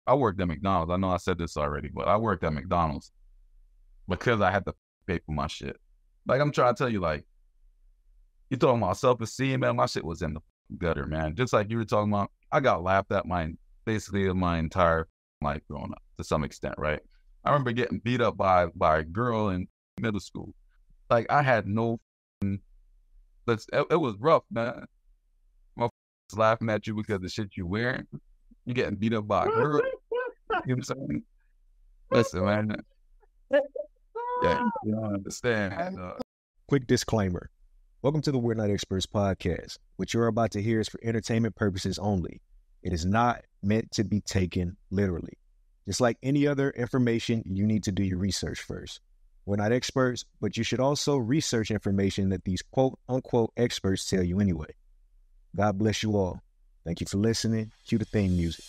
I worked at McDonald's. I know I said this already, but I worked at McDonald's because I had to pay for my shit. Like, I'm trying to tell you, like, you talking about self-esteem, man, my shit was in the gutter, man. Just like you were talking about, I got laughed at basically my entire life growing up to some extent, right? I remember getting beat up by a girl in middle school. Like, I had no, but it was rough, man. My was laughing at you because of the shit you wearing. You getting beat up by a girl. You know what I'm saying? Listen, man. Yeah, you don't understand. Quick disclaimer. Welcome to the We're Not Experts podcast. What you're about to hear is for entertainment purposes only. It is not meant to be taken literally. Just like any other information, you need to do your research first. We're not experts, but you should also research information that these quote-unquote experts tell you anyway. God bless you all. Thank you for listening. Cue the theme music.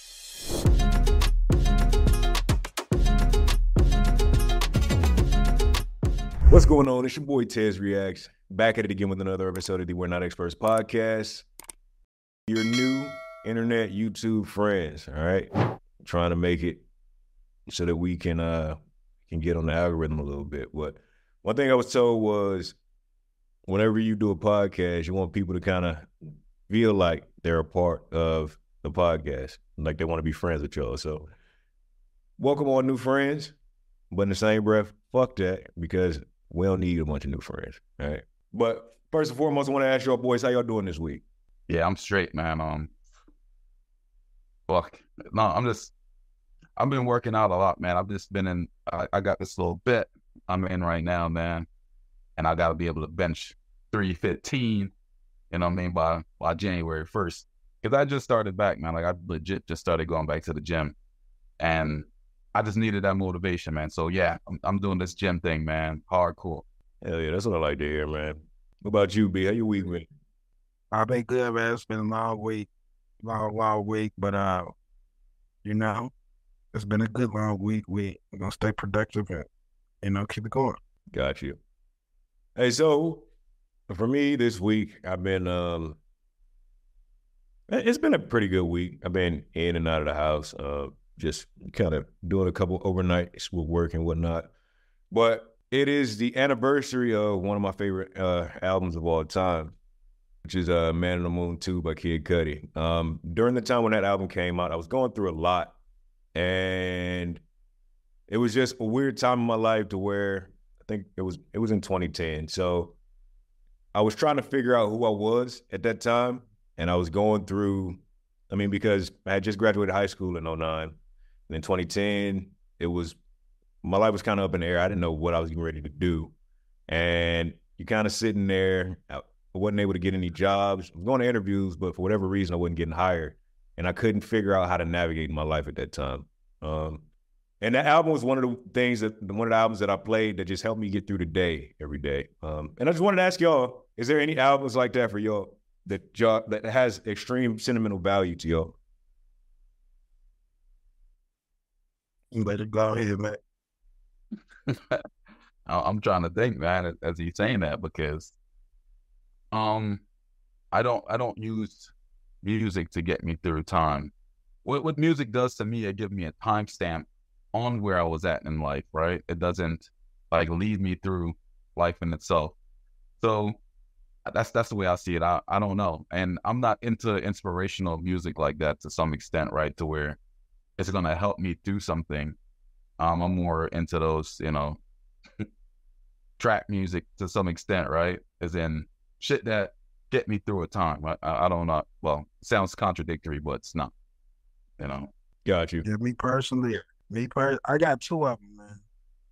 What's going on? It's your boy Tez Reacts. Back at it again with another episode of the We're Not Experts podcast. Your new internet YouTube friends, all right? I'm trying to make it so that we can get on the algorithm a little bit. But one thing I was told was whenever you do a podcast, you want people to kind of feel like they're a part of the podcast, like they want to be friends with y'all. So welcome all new friends, but in the same breath, fuck that, because we don't need a bunch of new friends, all right? But first and foremost, I want to ask y'all boys, how y'all doing this week? Yeah, I'm straight, man. Fuck. No, I've been working out a lot, man. I've just been I got this little bet I'm in right now, man. And I got to be able to bench 315, you know what I mean, by January 1st. Because I just started back, man. Like, I legit just started going back to the gym. And I just needed that motivation, man. So, yeah, I'm doing this gym thing, man. Hardcore. Hell yeah, that's what I like to hear, man. What about you, B? How your week been? I've been good, man. It's been a long week, but you know, it's been a good long week. We're gonna stay productive and keep it going. Got you. Hey, so for me this week, I've been it's been a pretty good week. I've been in and out of the house, just kind of doing a couple overnights with work and whatnot. But it is the anniversary of one of my favorite albums of all time, which is Man on the Moon 2 by Kid Cudi. During the time when that album came out, I was going through a lot, and it was just a weird time in my life to where I think it was in 2010. So I was trying to figure out who I was at that time, and I was going through, because I had just graduated high school in 2009, and in 2010, my life was kind of up in the air. I didn't know what I was getting ready to do. And you're kind of sitting there. I wasn't able to get any jobs. I was going to interviews, but for whatever reason, I wasn't getting hired. And I couldn't figure out how to navigate my life at that time. And that album was one of the albums that I played that just helped me get through the day every day. And I just wanted to ask y'all, is there any albums like that for y'all that has extreme sentimental value to y'all? You better go ahead, man. I'm trying to think, man, as he's saying that, because I don't use music to get me through time. What music does to me, it gives me a timestamp on where I was at in life, right? It doesn't like lead me through life in itself. So that's the way I see it. I don't know. And I'm not into inspirational music like that to some extent, right? To where it's gonna help me through something. I'm more into those, track music to some extent, right? As in shit that get me through a time. I don't know. Well, sounds contradictory, but it's not. Got you. Yeah, me personally, I got two of them, man.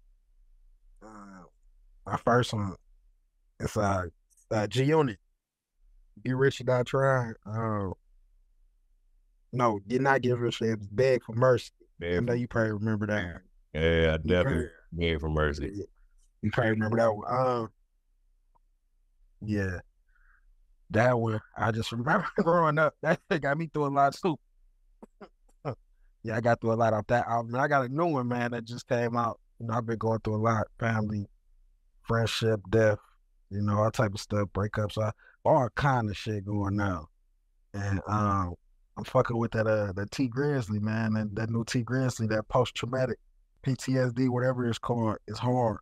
My first one is G-Unit. Get Rich or Die Trying. No, Did Not Get Rich. It was Beg for Mercy. I know you probably remember that. Yeah, definitely. Beg for Mercy. You probably remember that one. Yeah. That one, I just remember growing up. That thing got me through a lot too. Yeah, I got through a lot off that album. I got a new one, man, that just came out. I've been going through a lot. Family, friendship, death, all type of stuff, breakups, all kind of shit going on. And I'm I'm fucking with that T Grizzly, man, and that new T Grizzly, that post traumatic PTSD, whatever it's called. It's hard.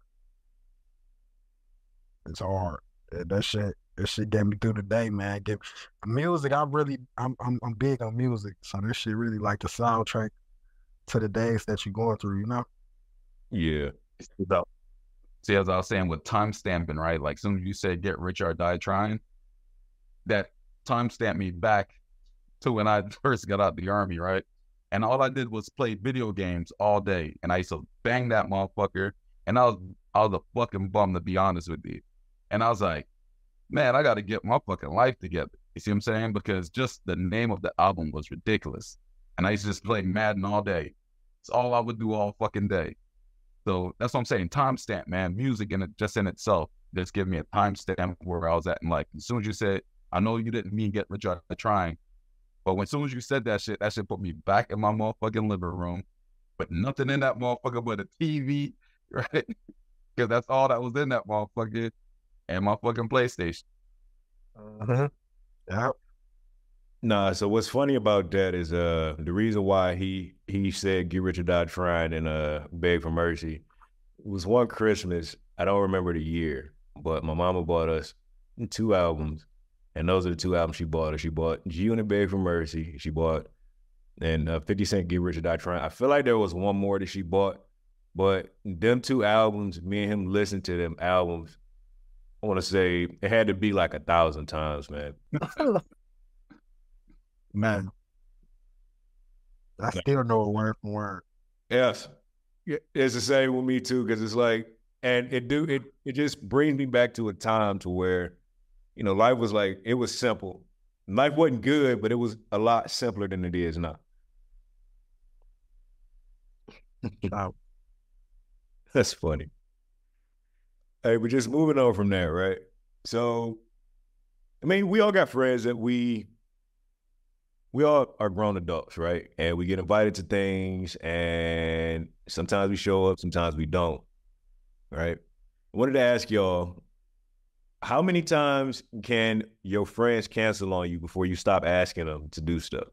It's hard. That shit get me through the day, man. Get music. I'm big on music, so this shit really like the soundtrack to the days that you're going through. You know? Yeah. See, as I was saying with time stamping, right? Like, soon as you said "Get Rich or Die Trying," that time stamped me back to when I first got out the army, right? And all I did was play video games all day, and I used to bang that motherfucker. And I was a fucking bum, to be honest with you. And I was like, man, I got to get my fucking life together. You see what I'm saying? Because just the name of the album was ridiculous. And I used to just play Madden all day. It's all I would do all fucking day. So that's what I'm saying. Timestamp, man. Music just in itself just give me a timestamp where I was at in life. As soon as you said, I know you didn't mean Get Rich or Trying, but as soon as you said that shit put me back in my motherfucking living room with nothing in that motherfucker but a TV, right? Because that's all that was in that motherfucker and my fucking PlayStation. Yeah. Nah, so what's funny about that is the reason why he said "Get Rich or Die Trying" and "Beg for Mercy" was one Christmas. I don't remember the year, but my mama bought us 2 albums, and those are the 2 albums she bought us. She bought G-Unit "Beg for Mercy." She bought and 50 Cent "Get Rich or Die Trying." I feel like there was one more that she bought, but them 2 albums, me and him listened to them albums. I want to say it had to be like 1,000 times, man. Man, I still know it word for word. Yes, it's the same with me too, because it's like, and it just brings me back to a time to where, you know, life was like, it was simple. Life wasn't good, but it was a lot simpler than it is now. That's funny. Hey, but just moving on from there, right? So, I mean, we all got friends that we all are grown adults, right? And we get invited to things, and sometimes we show up, sometimes we don't, right? I wanted to ask y'all, how many times can your friends cancel on you before you stop asking them to do stuff?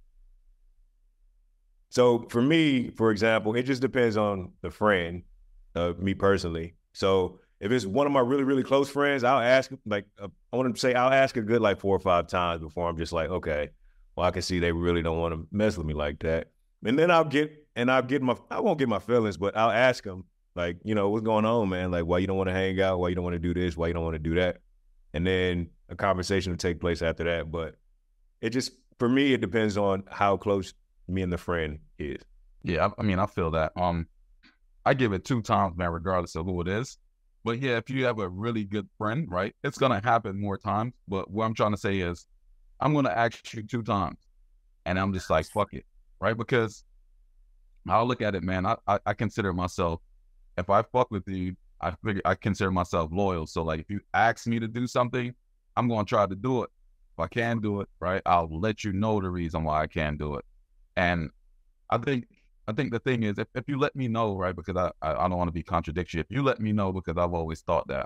So for me, for example, it just depends on the friend, me personally. So if it's one of my really, really close friends, I'll ask, like, I want to say I'll ask a good like 4 or 5 times before I'm just like, okay, well, I can see they really don't want to mess with me like that. And then I won't get my feelings, but I'll ask them, like, you know, what's going on, man? Like, why you don't want to hang out? Why you don't want to do this? Why you don't want to do that? And then a conversation will take place after that. But it just, for me, it depends on how close me and the friend is. Yeah, I mean, I feel that. I give it 2 times, man, regardless of who it is. But yeah, if you have a really good friend, right, it's gonna happen more times. But what I'm trying to say is, I'm gonna ask you 2 times, and I'm just like, fuck it, right? Because I'll look at it, man. I consider myself, if I fuck with you, I consider myself loyal. So like, if you ask me to do something, I'm gonna try to do it. If I can do it, right, I'll let you know the reason why I can do it. And I think the thing is, if you let me know, right, because I don't want to be contradictory. If you let me know, because I've always thought that,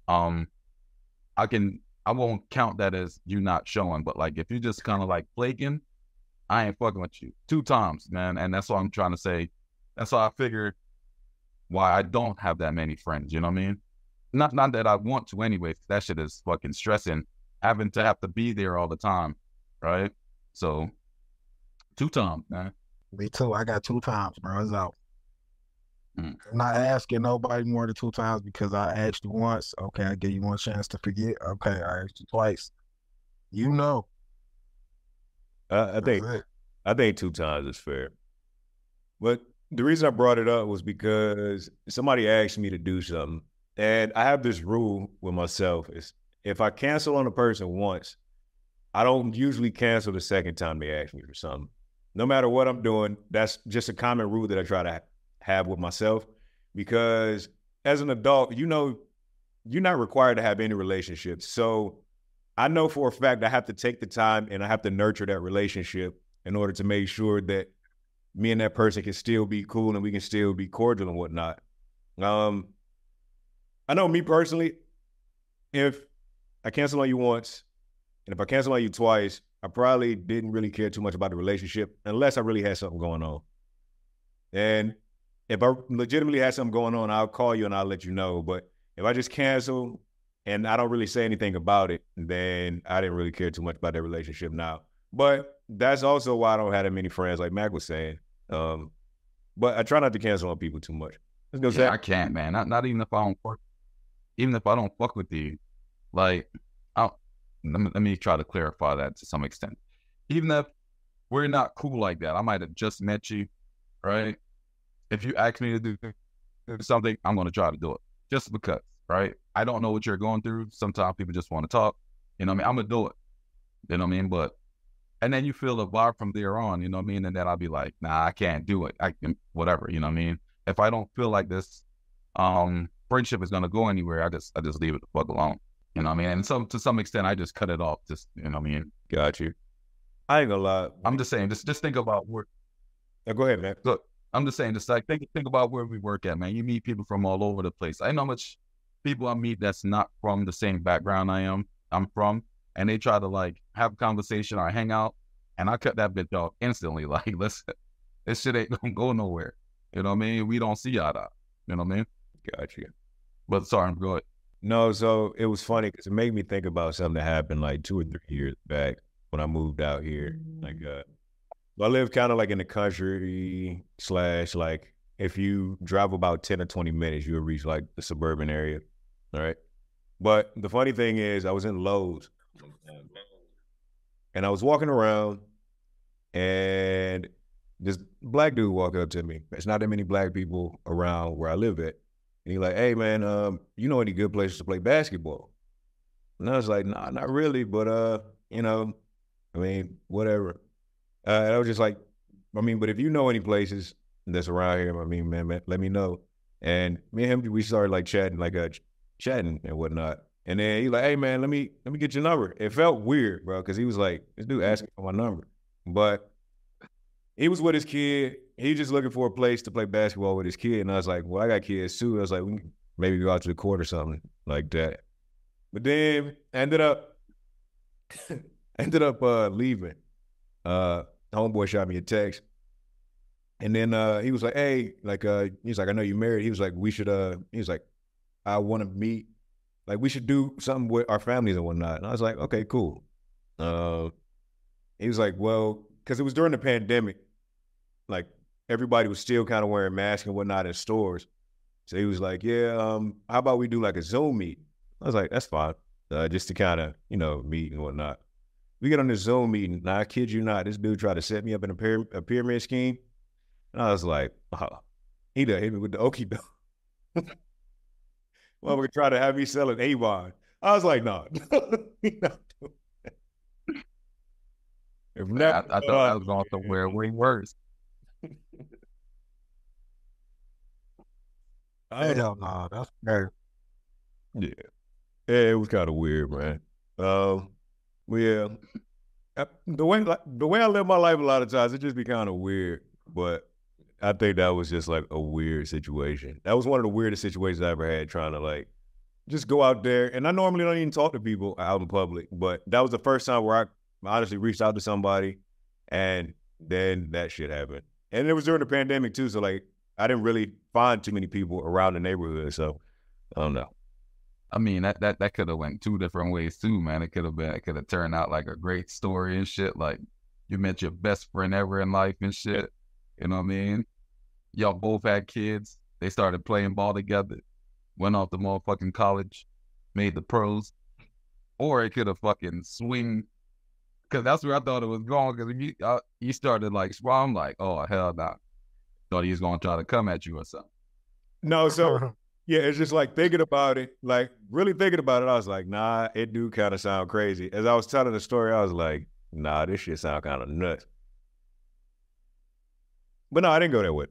I won't count that as you not showing. But like, if you just kind of like flaking, I ain't fucking with you 2 times, man. And that's what I'm trying to say. That's why I figured why I don't have that many friends. You know what I mean? Not that I want to anyway. That shit is fucking stressing, having to have to be there all the time, right? So 2 times, man. Me too. I got 2 times, bro. It's out. Mm. I'm not asking nobody more than 2 times because I asked you once. Okay, I give you 1 chance to forget. Okay, I asked you twice. You know. I think 2 times is fair. But the reason I brought it up was because somebody asked me to do something. And I have this rule with myself is if I cancel on a person once, I don't usually cancel the second time they ask me for something. No matter what I'm doing, that's just a common rule that I try to have with myself, because as an adult, you know, you're not required to have any relationships. So I know for a fact I have to take the time and I have to nurture that relationship in order to make sure that me and that person can still be cool and we can still be cordial and whatnot. I know me personally, if I cancel on you once and if I cancel on you twice, I probably didn't really care too much about the relationship unless I really had something going on. And if I legitimately had something going on, I'll call you and I'll let you know. But if I just cancel and I don't really say anything about it, then I didn't really care too much about that relationship now. But that's also why I don't have that many friends, like Mac was saying. But I try not to cancel on people too much. Yeah, I can't, man. Not even if I don't fuck. Even if I don't fuck with you, like, let me try to clarify that to some extent. Even if we're not cool like that, I might have just met you, right? If you ask me to do something, I'm going to try to do it just because, right? I don't know what you're going through. Sometimes people just want to talk. You know what I mean? I'm going to do it. You know what I mean? But, and then you feel the vibe from there on, you know what I mean? And then I'll be like, nah, I can't do it. I can, whatever, you know what I mean? If I don't feel like this friendship is going to go anywhere, I just leave it the fuck alone. You know what I mean? And to some extent, I just cut it off. Just, you know what I mean? Got you. I ain't gonna lie. I'm just saying, just think about where. Yeah, go ahead, man. Look, I'm just saying, just like think about where we work at, man. You meet people from all over the place. I know how much people I meet that's not from the same background I'm from, and they try to like have a conversation or hang out, and I cut that bitch off instantly. Like, listen, this shit ain't gonna go nowhere. You know what I mean? We don't see eye to eye. You know what I mean? Got you. But sorry, go ahead. No, so it was funny because it made me think about something that happened like 2 or 3 years back when I moved out here. Like, I live kind of like in the country / like if you drive about 10 or 20 minutes, you'll reach like the suburban area. All right. But the funny thing is I was in Lowe's and I was walking around and this black dude walked up to me. There's not that many black people around where I live at. And he's like, hey, man, you know any good places to play basketball? And I was like, nah, not really, but, you know, I mean, whatever. And I was just like, I mean, but if you know any places that's around here, I mean, man, let me know. And me and him, we started like chatting and whatnot. And then he's like, hey, man, let me get your number. It felt weird, bro, because he was like, this dude asking for my number. But he was with his kid. He just looking for a place to play basketball with his kid. And I was like, well, I got kids too. I was like, we can maybe go out to the court or something like that. But then I ended up leaving. Homeboy shot me a text. And then he was like, hey, like, he's like, I know you're married. He was like, he was like, I want to meet. Like, we should do something with our families and whatnot. And I was like, okay, cool. He was like, well, because it was during the pandemic. Like, everybody was still kind of wearing masks and whatnot in stores. So he was like, yeah, how about we do like a Zoom meet? I was like, that's fine. Just to kind of, you know, meet and whatnot. We get on this Zoom meeting. Now, I kid you not, this dude tried to set me up in a pyramid scheme. And I was like, oh, he done hit me with the okie doke. Well, we try to have me selling Avon. I was like, no. I thought I was going somewhere way worse. Hell no, that's scary. Yeah, it was kind of weird, man. Yeah, the way I live my life a lot of times, it just be kind of weird. But I think that was just like a weird situation. That was one of the weirdest situations I ever had, trying to like just go out there. And I normally don't even talk to people out in public, but that was the first time where I honestly reached out to somebody, and then that shit happened. And it was during the pandemic too, so like I didn't really find too many people around the neighborhood. So I don't know. I mean, that could have went 2 different ways too, man. It could have turned out like a great story and shit. Like you met your best friend ever in life and shit. You know what I mean? Y'all both had kids. They started playing ball together. Went off to motherfucking college. Made the pros. Or it could have fucking swing. Because that's where I thought it was going. Because he started like, well, I'm like, oh, hell no. Thought he was going to try to come at you or something. No, so... Yeah, it's just like thinking about it, like really thinking about it. I was like, nah, it do kind of sound crazy. As I was telling the story, I was like, nah, this shit sound kind of nuts. But no, I didn't go that way.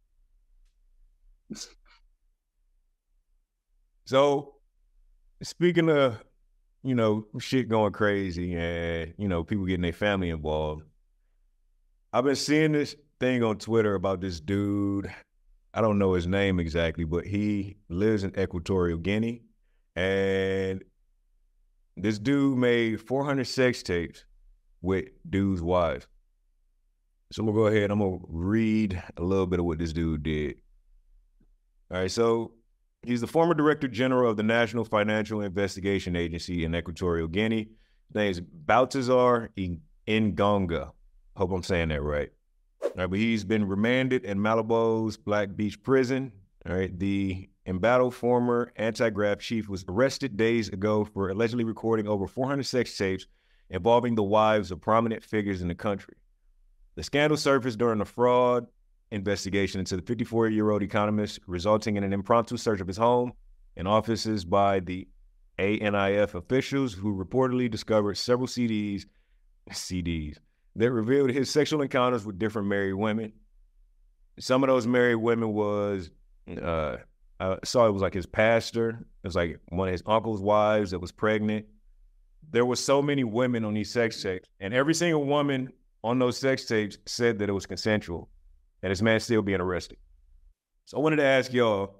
So speaking of, you know, shit going crazy and, you know, people getting their family involved, I've been seeing this thing on Twitter about this dude. I don't know his name exactly, but he lives in Equatorial Guinea. And this dude made 400 sex tapes with dudes' wives. So I'm going to go ahead. I'm going to read a little bit of what this dude did. All right, so he's the former Director General of the National Financial Investigation Agency in Equatorial Guinea. His name is Baltazar Ngonga. Hope I'm saying that right. All right, but he's been remanded in Malibu's Black Beach prison. All right, the embattled former anti-graft chief was arrested days ago for allegedly recording over 400 sex tapes involving the wives of prominent figures in the country. The scandal surfaced during a fraud investigation into the 54-year-old economist, resulting in an impromptu search of his home and offices by the ANIF officials, who reportedly discovered several CDs that revealed his sexual encounters with different married women. Some of those married women was, I saw it was like his pastor. It was like one of his uncle's wives that was pregnant. There were so many women on these sex tapes, and every single woman on those sex tapes said that it was consensual, and this man's still being arrested. So I wanted to ask y'all,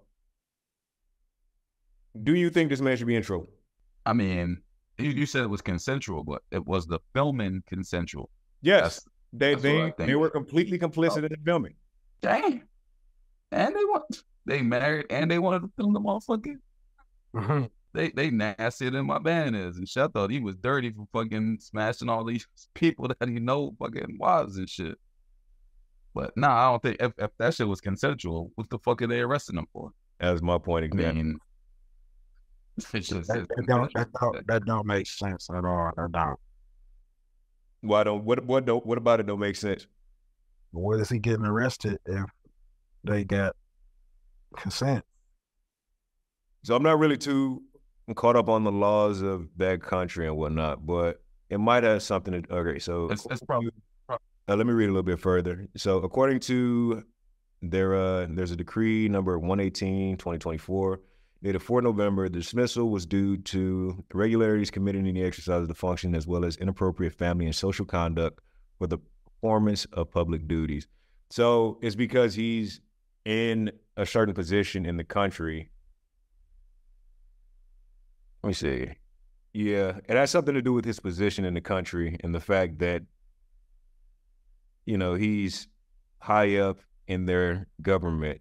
do you think this man should be in trouble? I mean, you said it was consensual, but it was the filming consensual. Yes, that's they were completely complicit in the filming. Dang. And they married and they wanted to film the motherfucker. Mm-hmm. They nastier than my band is, and shit, I thought he was dirty for fucking smashing all these people that he know fucking wives and shit. But nah, I don't think if that shit was consensual, what the fuck are they arresting him for? That was my point exactly. I mean, it's just, that don't make sense at all. That don't. Why don't what about it don't make sense? What is he getting arrested if they got consent? So I'm not really too caught up on the laws of that country and whatnot, but it might have something to. Okay, so it's probably. Let me read a little bit further. So according to there's a decree number 118/2024. Dated 4 November, the dismissal was due to irregularities committed in the exercise of the function, as well as inappropriate family and social conduct for the performance of public duties. So it's because he's in a certain position in the country. Let me see. Yeah, it has something to do with his position in the country and the fact that, you know, he's high up in their government.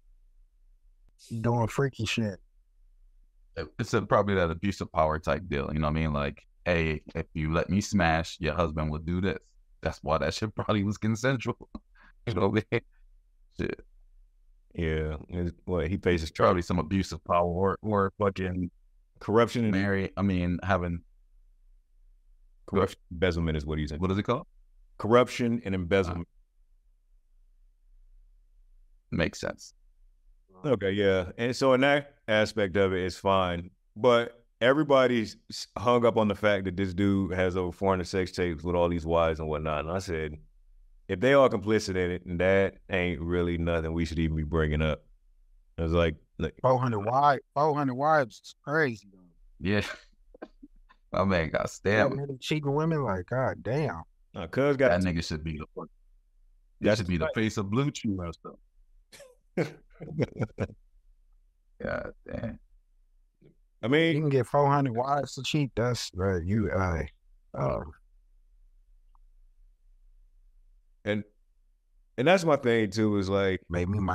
Doing freaky shit. It's probably that abuse of power type deal. You know what I mean? Like, hey, if you let me smash, your husband will do this. That's why that shit probably was consensual. You know what I mean? Shit. Yeah. Well, he faces probably some abuse of power or fucking corruption and having corruption, embezzlement is what he's in. What is it called? Corruption and embezzlement. Makes sense. Okay, yeah. And so in that aspect of it, it's fine. But everybody's hung up on the fact that this dude has over 400 sex tapes with all these wives and whatnot. And I said, if they are complicit in it, and that ain't really nothing we should even be bringing up. I was like 400 wives is crazy. Yeah. My man got stabbed. Cheating women, like, God damn. Cuz got that nigga should be the face of Blue Chew and stuff. God damn. I mean, you can get 400 wives to cheat. That's right. And that's my thing too. Is like, make me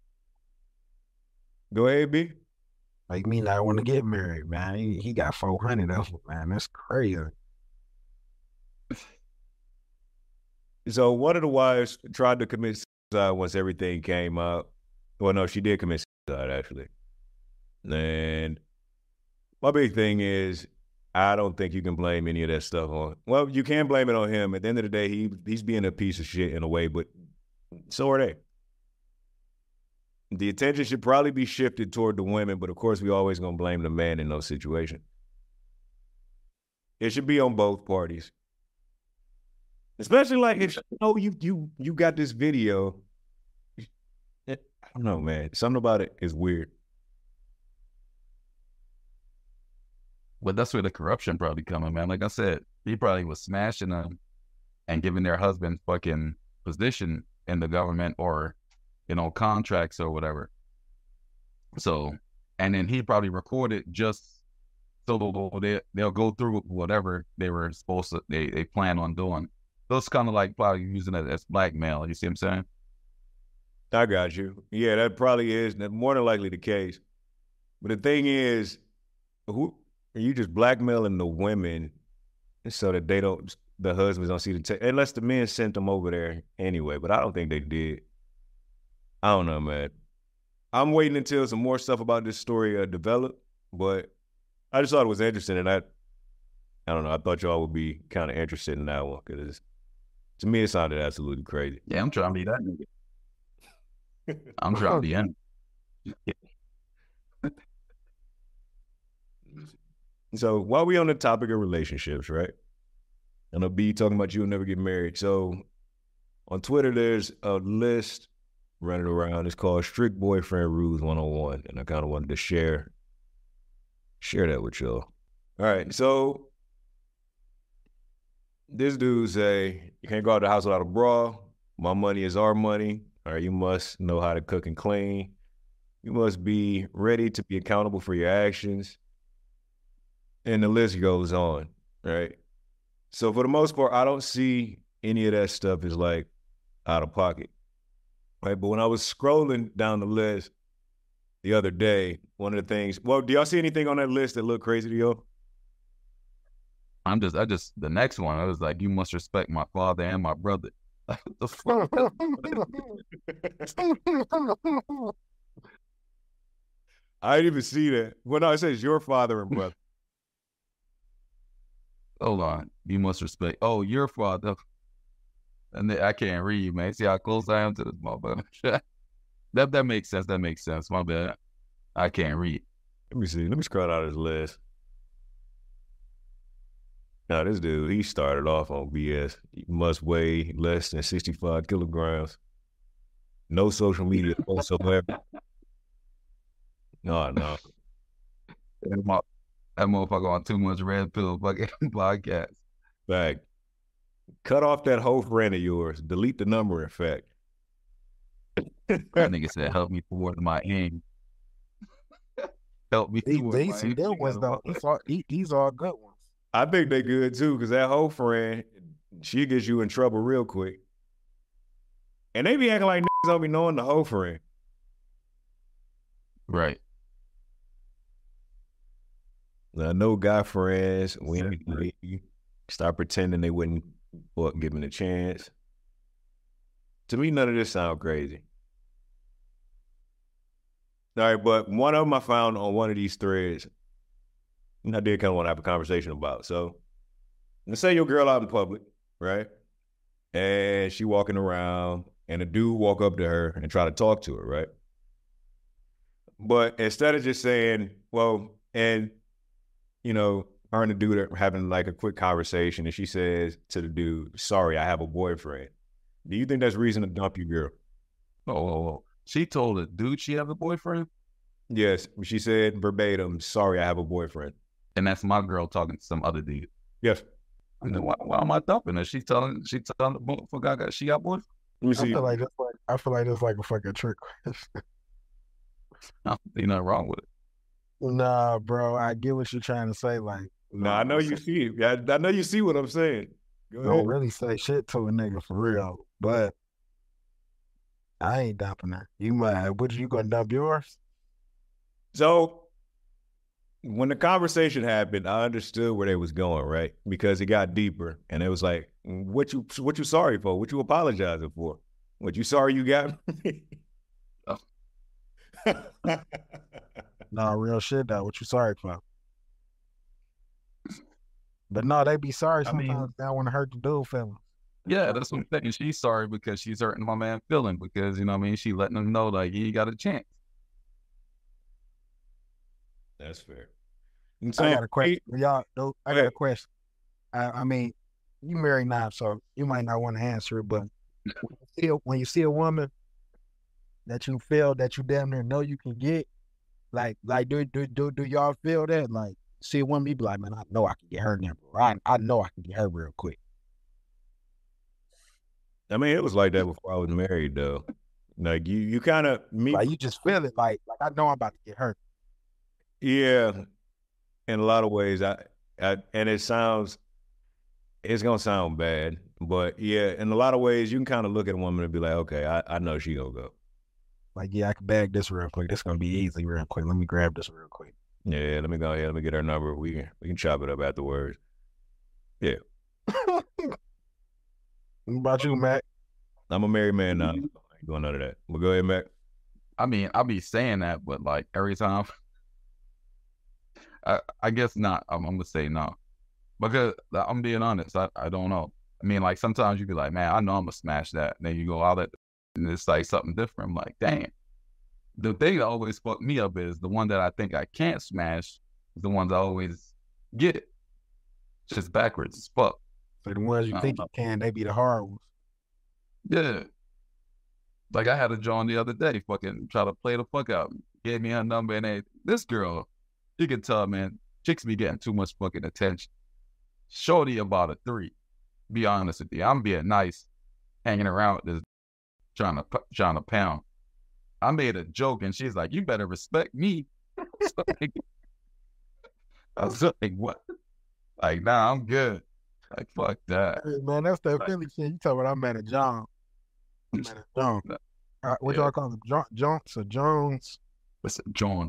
go ahead, B. Make me not want to get married, man. He got 400 of them, man. That's crazy. So one of the wives tried to commit suicide once everything came out. Well, no, she did commit suicide, actually. And my big thing is, I don't think you can blame any of that stuff on. Well, you can blame it on him. At the end of the day, he's being a piece of shit in a way, but so are they. The attention should probably be shifted toward the women, but of course, we always gonna blame the man in those situations. It should be on both parties. Especially like if you got this video. I don't know, man. Something about it is weird. Well, that's where the corruption probably coming, man. Like I said, he probably was smashing them and giving their husband fucking position in the government or, contracts or whatever. So, and then he probably recorded just So they'll go through whatever they were supposed to they plan on doing. So it's kind of like probably using it as blackmail. You see what I'm saying? I got you. Yeah, that probably is more than likely the case. But the thing is, who are you just blackmailing the women so that the husbands don't see the text, unless the men sent them over there anyway. But I don't think they did. I don't know, man. I'm waiting until some more stuff about this story develop, but I just thought it was interesting, and I don't know. I thought y'all would be kind of interested in that one because to me it sounded absolutely crazy. Yeah, I'm trying to be that nigga. I'm trying to be in. So while we on the topic of relationships, right? And I'll be talking about you'll never get married. So on Twitter, there's a list running around. It's called Strict Boyfriend Rules 101. And I kind of wanted to share that with y'all. All right. So this dude say, you can't go out the house without a bra. My money is our money. All right. You must know how to cook and clean. You must be ready to be accountable for your actions. And the list goes on, right? So for the most part, I don't see any of that stuff as like out of pocket, right? But when I was scrolling down the list the other day, one of the things, well, do y'all see anything on that list that looked crazy to y'all? The next one, I was like, you must respect my father and my brother. Like, what the fuck? I didn't even see that. Well, no, it says your father and brother. Hold on. You must respect. Oh, your father. And I can't read, man. See how close I am to this motherfucker. That makes sense. That makes sense. My bad. I can't read. Let me see. Let me scroll out his list. Now, this dude, he started off on BS. He must weigh less than 65 kilograms. No social media whatsoever. No. That motherfucker on too much red pill fucking podcast. Like, cut off that whole friend of yours. Delete the number, in fact. That nigga said, help me toward my aim. Help me toward my aim. Good ones, though. These are good ones. I think they good, too, because that whole friend, she gets you in trouble real quick. And they be acting like niggas don't be knowing the whole friend. Right. I know guy friends, we start pretending they wouldn't give him a chance. To me, none of this sounds crazy. All right, but one of them I found on one of these threads, and I did kind of want to have a conversation about. So let's say your girl out in public, right? And she walking around, and a dude walk up to her and try to talk to her, right? But instead of just saying, well, and you know, her and the dude are having like a quick conversation, and she says to the dude, sorry, I have a boyfriend. Do you think that's reason to dump your girl? Oh. She told the dude she have a boyfriend? Yes. She said verbatim, sorry, I have a boyfriend. And that's my girl talking to some other dude. Yes. And then why am I dumping her? She telling the motherfucker she got boyfriend? Let me see. I feel like it's like a fucking trick. No, ain't nothing wrong with it. Nah, bro, I get what you're trying to say. Like, I know you see it. I know you see what I'm saying. Go ahead. Don't really say shit to a nigga for real, but I ain't dumping her. You might. What you gonna dump yours? So when the conversation happened, I understood where they was going, right? Because it got deeper, and it was like, what you sorry for? What you apologizing for? What you sorry you got? Nah, real shit though. What you sorry for? But no, they be sorry sometimes. They don't want to hurt the dude feelings. Yeah, that's what I'm saying. She's sorry because she's hurting my man feeling because, you know what I mean? She letting him know like he got a chance. That's fair. So, I got a question for y'all. I got a question. I mean, you married now, so you might not want to answer it, but when you see a woman that you feel that you damn near know you can get, like do y'all feel that? Like, see a woman, you be like, man, I know I can get her number. I know I can get her real quick. I mean, it was like that before I was married, though. Like you kind of like you just feel it, like I know I'm about to get hurt. Yeah, in a lot of ways, and it's gonna sound bad, but yeah, in a lot of ways, you can kind of look at a woman and be like, okay, I know she gonna go. Like, yeah, I can bag this real quick. This gonna be easy real quick. Let me grab this real quick. Yeah, let me go ahead. Let me get her number. We can chop it up afterwards. Yeah. What about you, Mac? I'm a married man now. I ain't doing none of that. But go ahead, Mac. I mean, I be saying that, but like every time, I guess not. I'm gonna say no, because I'm being honest. I don't know. I mean, like sometimes you be like, man, I know I'm gonna smash that. And then you go out at, and it's like something different. I'm like, damn. The thing that always fuck me up is the one that I think I can't smash is the ones I always get. It's just backwards as fuck. So the ones you think you can, they be the hard ones. Yeah. Like I had a John the other day, fucking try to play the fuck out. Gave me her number and this girl, you can tell, man, chicks be getting too much fucking attention. Shorty about a 3. Be honest with you. I'm being nice, hanging around with this, trying to pound. I made a joke and she's like, you better respect me. I was like, what? Like, nah, I'm good. Like, fuck that. Hey, man, that's that Philly shit. You talking about I'm at a John. I'm at a John. What y'all call them? Jones or Jones? What's it? John.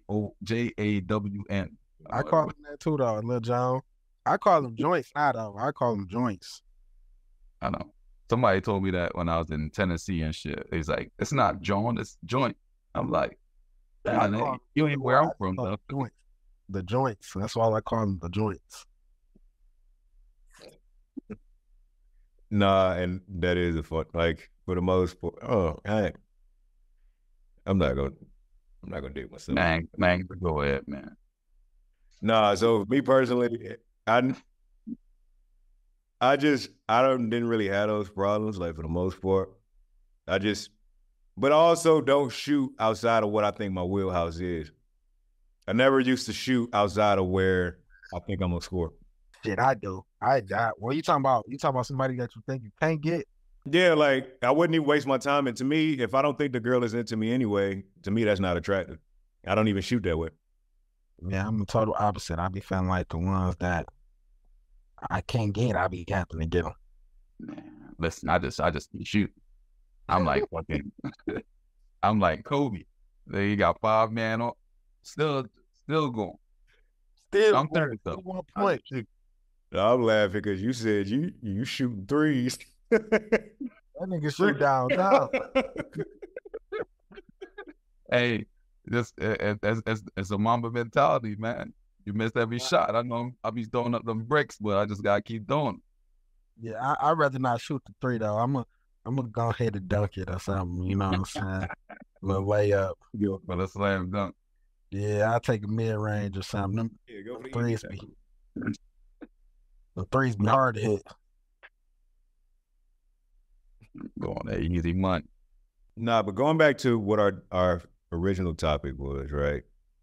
JAWN. I call them that too, though, Lil John. I call them joints, not though. I call them joints. I know. Somebody told me that when I was in Tennessee and shit. He's like, it's not John, it's joint. I'm like, you ain't where I'm from, though. Joints. The joints. That's all I call them, the joints. Nah, and that is a fun, like, for the most part. Oh, I'm not gonna date myself. Man, go ahead, man. Nah, so me personally, I didn't really have those problems, like for the most part. But I also don't shoot outside of what I think my wheelhouse is. I never used to shoot outside of where I think I'm gonna score. Shit, I do. What you talking about? You talking about somebody that you think you can't get? Yeah, like I wouldn't even waste my time. And to me, if I don't think the girl is into me anyway, to me that's not attractive. I don't even shoot that way. Yeah, I'm the total opposite. I be feeling like the ones that I can't get, I be happy to get them. Man, listen, I just be shooting. I'm like fucking. I'm like Kobe. There you got 5 man on, still going. I'm 30 though. 1 point. I'm laughing because you said you shooting threes. That nigga shoot down. Hey, this it's a Mamba mentality, man. You missed every shot. I know I'll be throwing up them bricks, but I just gotta keep doing. Yeah, I'd rather not shoot the 3 though. I'm gonna go ahead and dunk it or something. You know what I'm saying? A little layup. But a slam dunk. Yeah, I'll take a mid range or something. Them threes be hard to hit. Going that easy money. Nah, but going back to what our original topic was, right?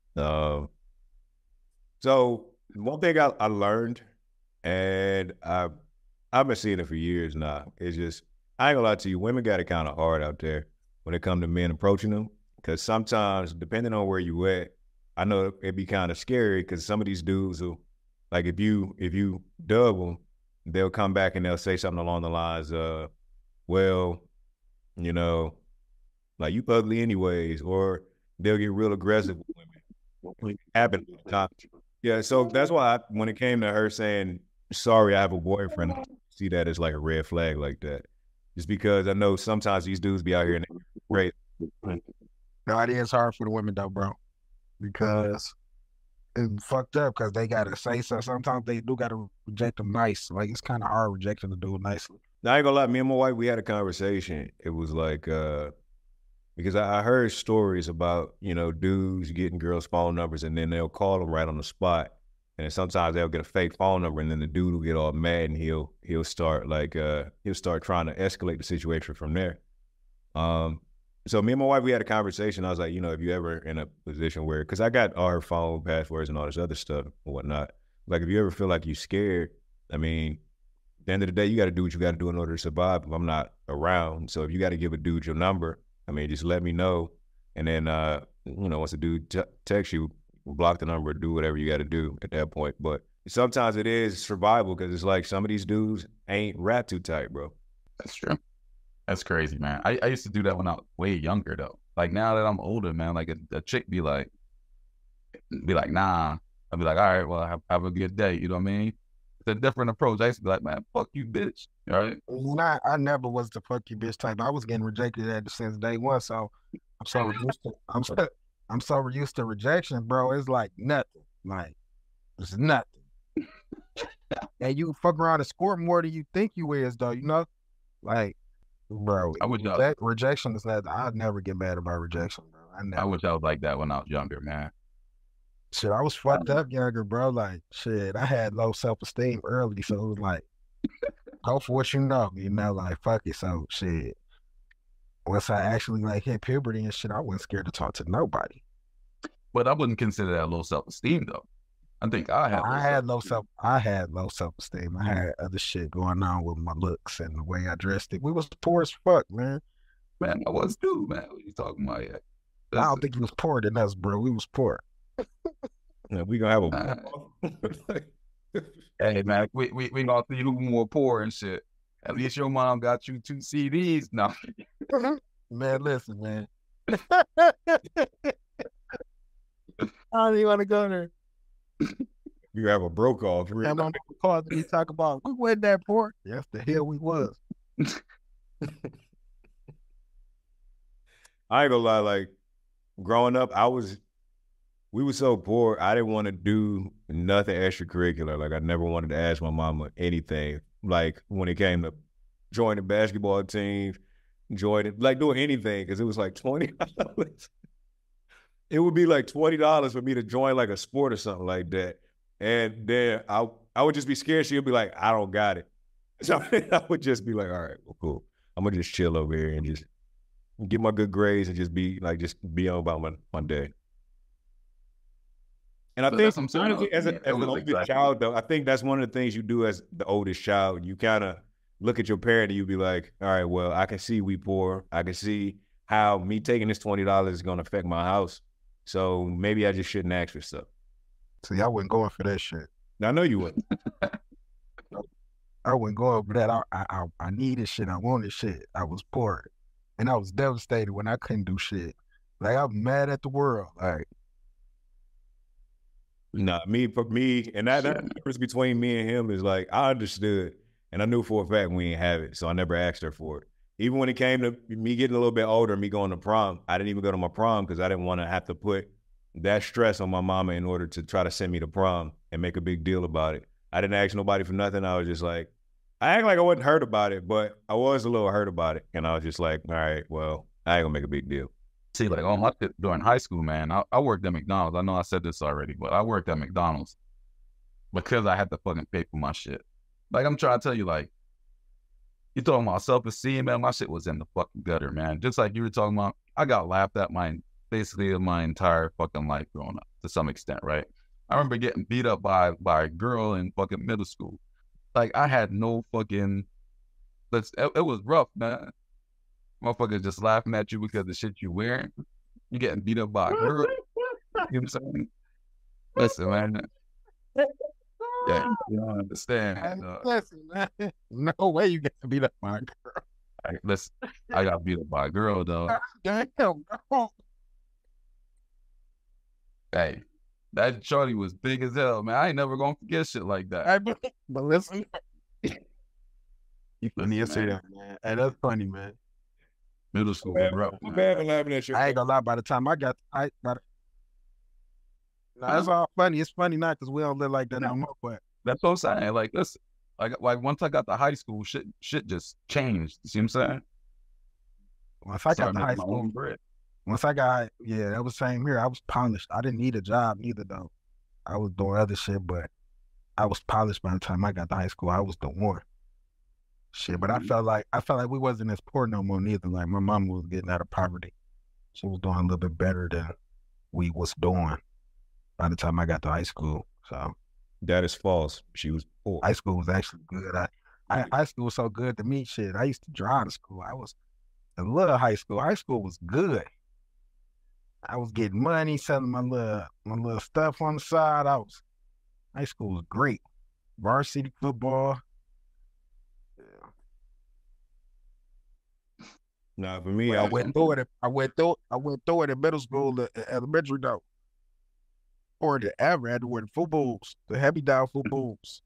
So one thing I learned, and I've been seeing it for years now, is just, I ain't gonna lie to you, women got it kind of hard out there when it comes to men approaching them. Because sometimes, depending on where you at, I know it'd be kind of scary because some of these dudes will, like if you dub them, they'll come back and they'll say something along the lines of, well, you know, like you ugly anyways, or they'll get real aggressive with women. Happen all the time. Yeah, so that's why when it came to her saying, sorry, I have a boyfriend, I see that as like a red flag like that. Just because I know sometimes these dudes be out here and they're great. No, it is hard for the women though, bro, because it's fucked up because they gotta say so. Sometimes they do gotta reject them nice. Like it's kind of hard rejecting the dude nicely. Now, I ain't gonna lie, me and my wife, we had a conversation. It was like, because I heard stories about, you know, dudes getting girls' phone numbers and then they'll call them right on the spot. And then sometimes they'll get a fake phone number and then the dude will get all mad and he'll start trying to escalate the situation from there. So me and my wife, we had a conversation. I was like, you know, if you ever in a position where, because I got all her phone passwords and all this other stuff and whatnot. Like if you ever feel like you're scared, I mean, at the end of the day, you got to do what you got to do in order to survive if I'm not around. So if you got to give a dude your number, I mean, just let me know. And then, you know, once a dude texts you, block the number, do whatever you got to do at that point. But sometimes it is survival because it's like some of these dudes ain't wrapped too tight, bro. That's true. That's crazy, man. I used to do that when I was way younger, though. Like, now that I'm older, man, like a chick be like, nah. I'd be like, all right, well, have a good day. You know what I mean? It's a different approach. I used to be like, man, fuck you, bitch. All right? I never was the fuck you bitch type. I was getting rejected at since day one, so I'm so used to I'm so used to rejection, bro. It's like nothing. Like it's nothing. And you fuck around and score more than you think you is, though. You know, like, bro. Rejection is not. I'd never get mad about rejection, bro. I wish I was like that when I was younger, man. Shit, I was fucked up younger, bro. Like, shit, I had low self-esteem early, so it was like, go for what you know, like, fuck it. So, shit, once I actually, like, hit puberty and shit, I wasn't scared to talk to nobody. But I wouldn't consider that low self-esteem, though. I think I had low self-esteem. I had other shit going on with my looks and the way I dressed. We was poor as fuck, man. Man, I was too, man. What you talking about? Yeah. I don't think he was poorer than us, bro. We was poor. Yeah, we gonna have a hey, man, we gonna see who more poor and shit. At least your mom got you 2 CDs. No, man, listen, man. I don't even want to go there. You have a broke off. I'm on the call that he talk about. We wasn't that poor. Yes, the hell we was. I ain't gonna lie. Like growing up, we were so poor, I didn't want to do nothing extracurricular. Like, I never wanted to ask my mama anything. Like, when it came to joining the basketball team, like doing anything, because it was like $20. It would be like $20 for me to join like a sport or something like that. And then I would just be scared. She'd be like, I don't got it. So I would just be like, all right, well, cool. I'm going to just chill over here and just get my good grades and just be on about my day. And I think honestly, as an oldest child, though, I think that's one of the things you do as the oldest child. You kind of look at your parent and you be like, all right, well, I can see we poor. I can see how me taking this $20 is going to affect my house. So maybe I just shouldn't ask for stuff. See, I wasn't going for that shit. I know you wouldn't. I wasn't going for that. I needed shit. I wanted shit. I was poor. And I was devastated when I couldn't do shit. Like, I'm mad at the world. Like, nah, for me, and that difference between me and him is like, I understood, and I knew for a fact we didn't have it, so I never asked her for it. Even when it came to me getting a little bit older, me going to prom, I didn't even go to my prom because I didn't want to have to put that stress on my mama in order to try to send me to prom and make a big deal about it. I didn't ask nobody for nothing. I was just like, I act like I wasn't hurt about it, but I was a little hurt about it. And I was just like, all right, well, I ain't gonna make a big deal. See, like on my during high school, man, I worked at McDonald's. I know I said this already, but I worked at McDonald's because I had to fucking pay for my shit. Like, I'm trying to tell you, like, you talking about self-esteem, man, my shit was in the fucking gutter, man. Just like you were talking about, I got laughed at basically my entire fucking life growing up to some extent, right? I remember getting beat up by a girl in fucking middle school. Like, I had no fucking, it was rough, man. Motherfuckers just laughing at you because of the shit you wearing. You getting beat up by a girl. You know what I'm saying? Listen, man. Yeah, you don't understand. Listen, man. No way you get beat up by a girl. Listen, I got beat up by a girl, though. Damn, girl. Hey, that shorty was big as hell, man. I ain't never gonna forget shit like that. But listen. You funny as hell, man. Hey, that's funny, man. Middle school was rough. Bad for laughing at you. I ain't gonna lie. By the time I got, that's all funny. It's funny not because we don't live like that no more. But that's what I'm saying. Like, listen, like once I got to high school, shit just changed. You see what I'm saying? Once I got to high school, that was same here. I was polished. I didn't need a job either, though. I was doing other shit, but I was polished by the time I got to high school. I was the one. Shit, but I felt like we wasn't as poor no more neither. Like, my mom was getting out of poverty. She was doing a little bit better than we was doing by the time I got to high school. So that is false. She was poor. High school was actually good. High school was so good to me. Shit, I used to drive to school. I love high school. High school was good. I was getting money, selling my little stuff on the side. High school was great. Varsity football. Nah, for me, I went through it. I went through it in middle school, elementary though. Or the ever had to wear the footballs, the heavy down footballs.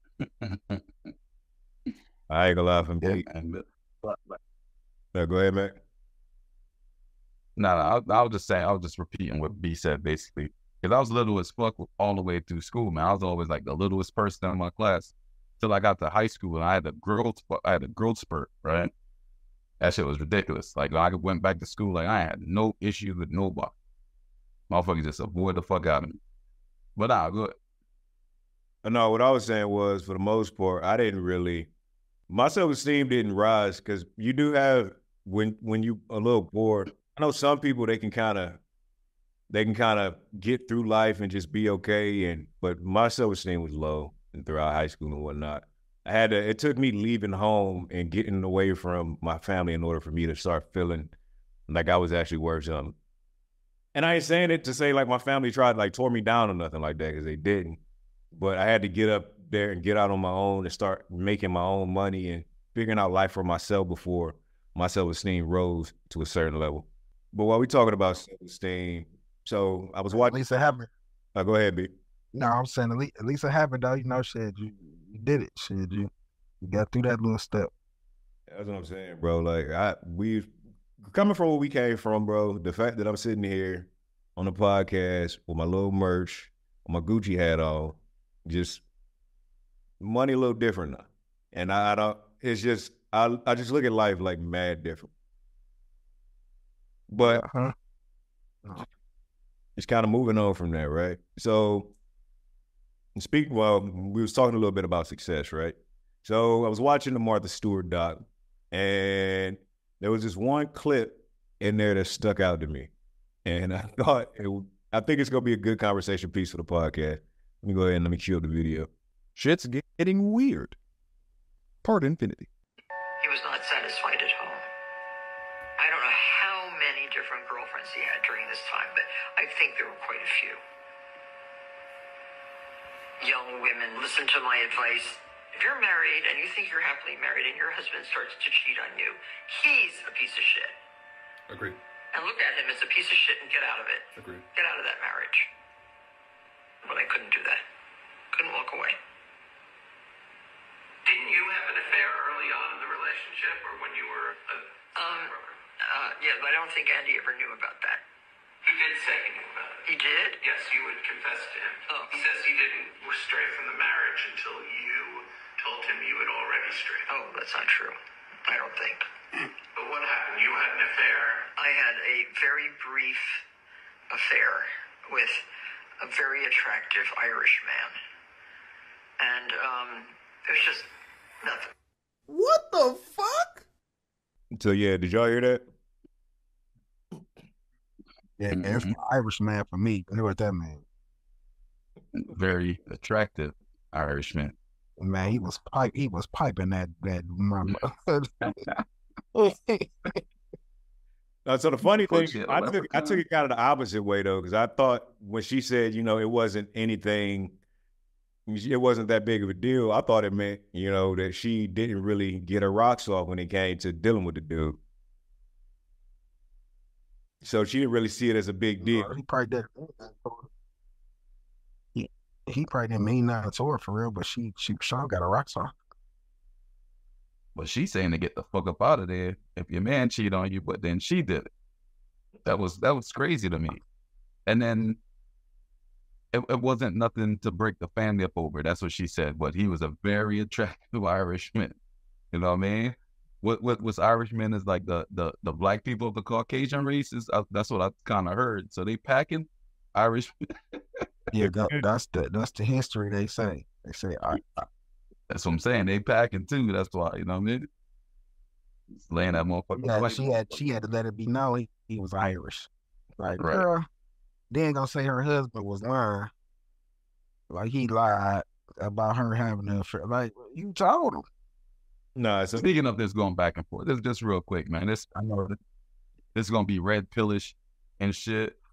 I ain't gonna lie for me. No, go ahead, man. No, I was just saying, I was just repeating what B said basically. Because I was little as fuck all the way through school, man. I was always like the littlest person in my class till I got to high school and I had a growth spurt, right? That shit was ridiculous. Like I went back to school, like I had no issues with nobody. Motherfuckers just avoid the fuck out of me. But good. No, what I was saying was, for the most part, I didn't really. My self-esteem didn't rise because you do have when you a little bored. I know some people they can kind of get through life and just be okay, but my self-esteem was low and throughout high school and whatnot. It took me leaving home and getting away from my family in order for me to start feeling like I was actually worth something. And I ain't saying it to say like my family tore me down or nothing like that, because they didn't. But I had to get up there and get out on my own and start making my own money and figuring out life for myself before my self-esteem rose to a certain level. But while we talking about self-esteem, so I was watching. At least it happened. Go ahead, B. No, I'm saying at least it happened though. You know, shit, you did it. Shit, you got through that little step. That's what I'm saying, bro. Like we coming from where we came from, bro. The fact that I'm sitting here on the podcast with my little merch, with my Gucci hat on, just money a little different now. And I don't. It's just I just look at life like mad different. But it's kind of moving on from that, right? So, we was talking a little bit about success, right? So I was watching the Martha Stewart doc, and there was this one clip in there that stuck out to me, and I thought I think it's gonna be a good conversation piece for the podcast. Let me go ahead and let me cue the video. Shit's getting weird. Part infinity. He was not satisfied at home. I don't know how many different girlfriends he had during this time, but I think there were quite a few. Young women, listen to my advice. If you're married and you think you're happily married and your husband starts to cheat on you, he's a piece of shit. Agreed. And look at him as a piece of shit and get out of it. Agreed. Get out of that marriage. But I couldn't do that. Couldn't walk away. Didn't you have an affair early on in the relationship, or when you were a yeah, but I don't think Andy ever knew about that. He did say he knew about it. He did? Yes, you would confess to him. Oh. He says he didn't stray from the marriage until you told him you had already strayed. Oh, that's not true. I don't think. But what happened? You had an affair. I had a very brief affair with a very attractive Irish man. And it was just nothing. What the fuck? So yeah, did y'all hear that? Yeah, it's the Irish man for me. You know what that means? Very attractive Irishman. Man, he was piping that mama. So the funny thing, Shit, I took it kind of the opposite way though, because I thought when she said, it wasn't anything, it wasn't that big of a deal. I thought it meant, that she didn't really get her rocks off when it came to dealing with the dude. So she didn't really see it as a big deal. He probably did. He probably didn't mean nothing to her for real, but she sure got her rocks off. But she's saying to get the fuck up out of there if your man cheated on you, but then she did it. That was crazy to me. And then it wasn't nothing to break the family up over. That's what she said. But he was a very attractive Irishman. You know what I mean? What's Irishmen is like the black people of the Caucasian races. That's what I kind of heard. So they packing Irish. Yeah, that's the history they say. They say that's what I'm saying. They packing too. That's why, you know what I mean? Just laying that motherfucker. Yeah, she had to let it be known he was Irish. Like, right. Girl, they ain't gonna say her husband was lying. Like he lied about her having an affair. Like you told him. No, Speaking of this going back and forth, this just real quick, man. I know this is gonna be red pillish and shit.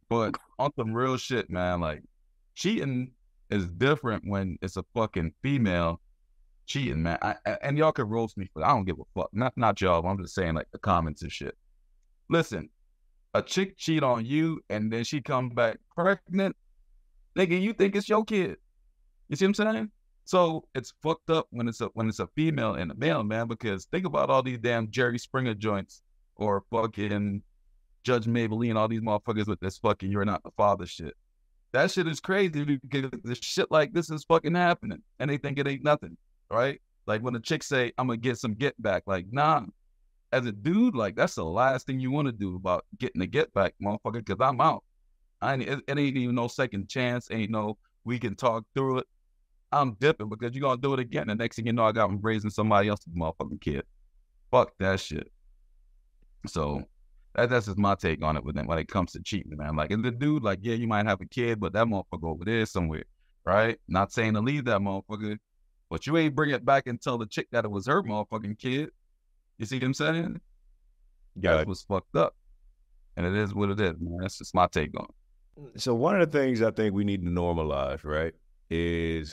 But on some real shit, man, like cheating is different when it's a fucking female cheating, man. And y'all can roast me for that. I don't give a fuck. Not y'all. I'm just saying like the comments and shit. Listen, a chick cheat on you and then she come back pregnant, nigga, you think it's your kid. You see what I'm saying? So it's fucked up when it's a female and a male, man, because think about all these damn Jerry Springer joints or fucking Judge Maybelline, all these motherfuckers with this fucking you're not the father shit. That shit is crazy because this shit like this is fucking happening and they think it ain't nothing, right? Like when a chick say, I'm gonna get some get back, like, nah. As a dude, like that's the last thing you want to do about getting the get back, motherfucker, because I'm out. It ain't even no second chance, ain't no we can talk through it. I'm dipping because you're gonna do it again. The next thing you know, I got him raising somebody else's motherfucking kid. Fuck that shit. So that's just my take on it when it comes to cheating, man. Like, and the dude, like, yeah, you might have a kid, but that motherfucker over there somewhere, right? Not saying to leave that motherfucker, but you ain't bring it back and tell the chick that it was her motherfucking kid. You see what I'm saying? Yeah, that was fucked up. And it is what it is, man. That's just my take on it. So one of the things I think we need to normalize, right, is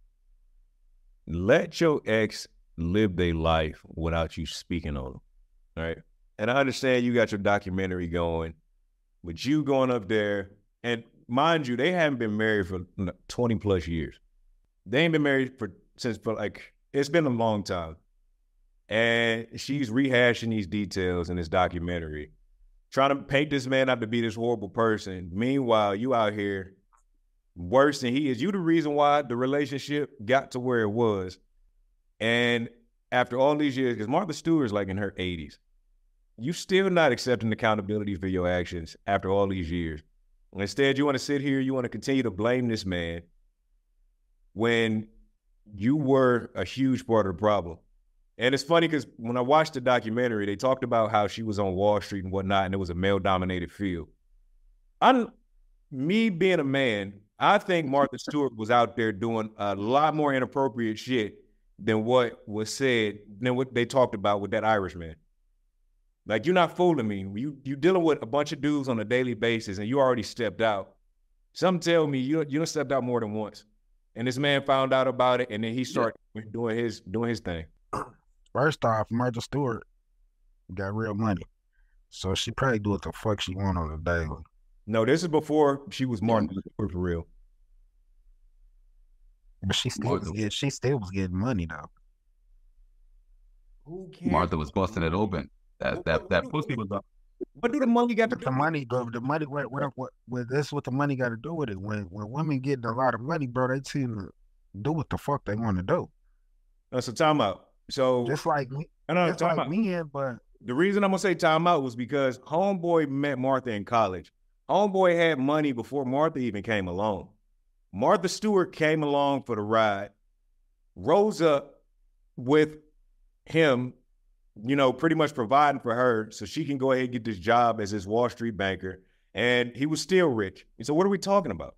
let your ex live their life without you speaking on them, right? And I understand you got your documentary going, but you going up there, and mind you, they haven't been married for 20 plus years. They ain't been married since it's been a long time. And she's rehashing these details in this documentary, trying to paint this man out to be this horrible person. Meanwhile, you out here worse than he is. You the reason why the relationship got to where it was. And after all these years, because Martha Stewart's like in her 80s, you still not accepting accountability for your actions after all these years. Instead, you want to sit here, you want to continue to blame this man when you were a huge part of the problem. And it's funny because when I watched the documentary, they talked about how she was on Wall Street and whatnot, and it was a male-dominated field. Me being a man, I think Martha Stewart was out there doing a lot more inappropriate shit than what was said, than what they talked about with that Irishman. Like, you're not fooling me. You dealing with a bunch of dudes on a daily basis, and you already stepped out. Some tell me you done stepped out more than once. And this man found out about it, and then he started doing his thing. First off, Martha Stewart got real money, so she probably do what the fuck she want on a daily. No, this is before she was Martha Stewart for real. But she still was getting money though. Who cares? Martha was busting it open. That pussy was up. What do the money got to do? The money what this what the money got to do with it? When women get a lot of money, bro, they tend to do what the fuck they want to do. So time out. So just like me, but the reason I'm gonna say time out was because homeboy met Martha in college. Homeboy had money before Martha even came along. Martha Stewart came along for the ride, rose up with him, pretty much providing for her so she can go ahead and get this job as his Wall Street banker, and he was still rich. And so what are we talking about?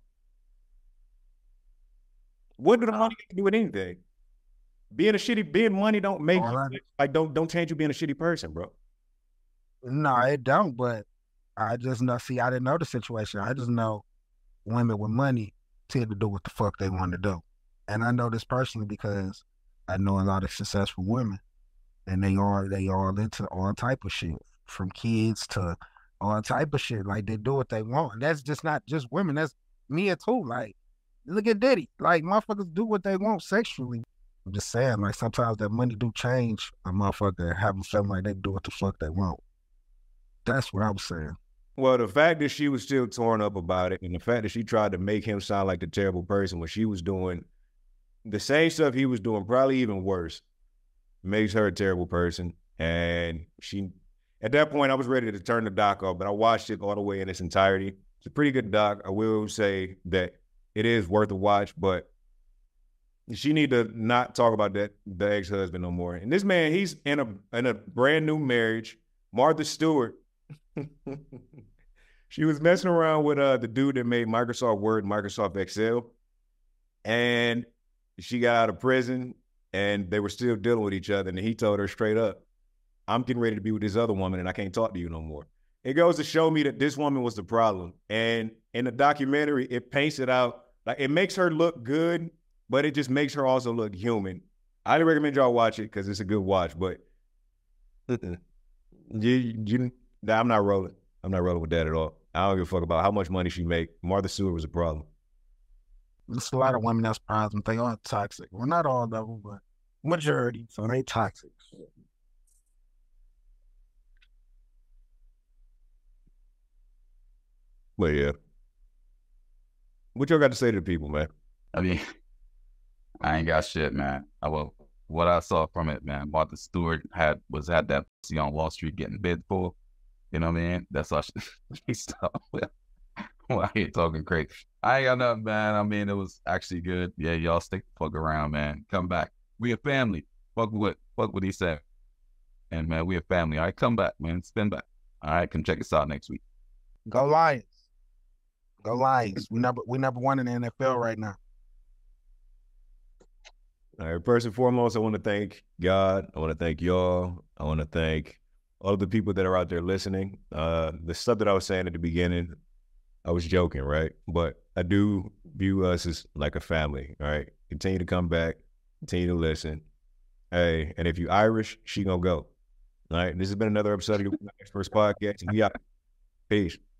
What do the money do with anything? Being money don't make don't change you being a shitty person, bro. No, it don't, but I just know, I didn't know the situation. I just know women with money tend to do what the fuck they want to do. And I know this personally because I know a lot of successful women, and they all into all type of shit, from kids to all type of shit. Like, they do what they want. And that's just not just women, that's men too. Like, look at Diddy. Like, motherfuckers do what they want sexually. I'm just saying, like, sometimes that money do change a motherfucker and have them feeling like they do what the fuck they want. That's what I was saying. Well, the fact that she was still torn up about it, and the fact that she tried to make him sound like the terrible person when she was doing the same stuff he was doing, probably even worse, makes her a terrible person. And at that point, I was ready to turn the doc off, but I watched it all the way in its entirety. It's a pretty good doc. I will say that it is worth a watch, but she need to not talk about the ex-husband no more. And this man, he's in a brand new marriage. Martha Stewart, she was messing around with the dude that made Microsoft Word, Microsoft Excel, and she got out of prison, and they were still dealing with each other. And he told her straight up, "I'm getting ready to be with this other woman, and I can't talk to you no more." it goes to show me that this woman was the problem. And in the documentary, it paints it out like it makes her look good, but it just makes her also look human. I highly recommend y'all watch it because it's a good watch. But I'm not rolling. I'm not rolling with that at all. I don't give a fuck about how much money she make. Martha Stewart was a problem. There's a lot of women that surprise me. They are toxic. Well, not all of them, but majority. So they toxic. But yeah. What y'all got to say to the people, man? I mean, I ain't got shit, man. What I saw from it, man, Martha Stewart was at that pussy on Wall Street getting bid for. You know what I mean? That's all she stopped with. Well, I ain't talking crazy. I ain't got nothing, man. I mean, it was actually good. Yeah, y'all stick the fuck around, man. Come back. We a family. Fuck what he said. And man, we a family. All right, come back, man. Spin back. All right, come check us out next week. Go Lions. Go Lions. We number one in the NFL right now. All right, first and foremost, I want to thank God. I want to thank y'all. I want to thank all of the people that are out there listening. The stuff that I was saying at the beginning, I was joking, right? But I do view us as like a family, all right? Continue to come back. Continue to listen. Hey, and if you Irish, she gonna go. All right? This has been another episode of the Experts Podcast. We out. Peace.